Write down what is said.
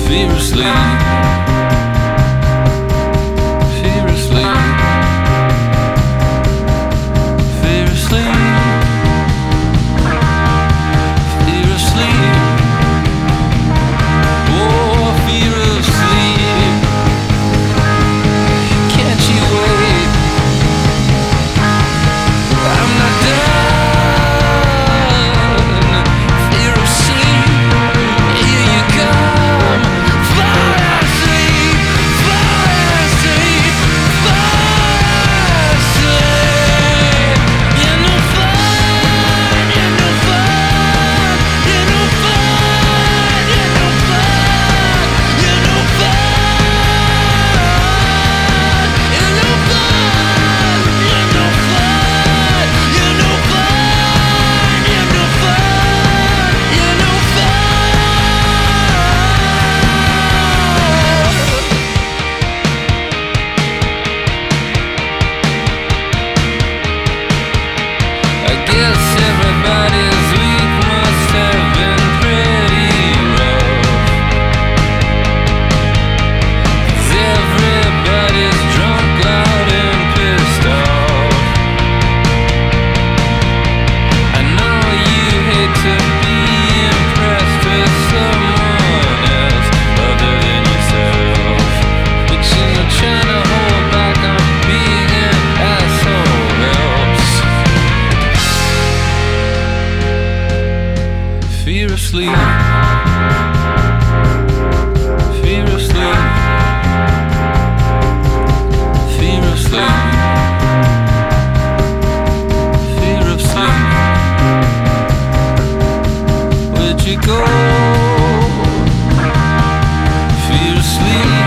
fear of sleep, fear of sleep, fear of sleep, fear of sleep, oh, fear of sleep. Can't you wait? I'm not done. Fear of sleep, here you come. Fall asleep, fall asleep, fall asleep. You're no fun, you're no fun, you're no fun, you're no fun, you're no fun, you're no fun, you're no fun, you're no fun, you're no fun, you're no I guess everybody's week must have been pretty rough, 'cause everybody's drunk, loud and pissed off. I know you hate to be impressed with someone else other than yourself, but you know trying to hold back on being an asshole helps. Fear of sleep, fear of sleep, fear of sleep, fear of sleep. Where'd you go? Fear of sleep.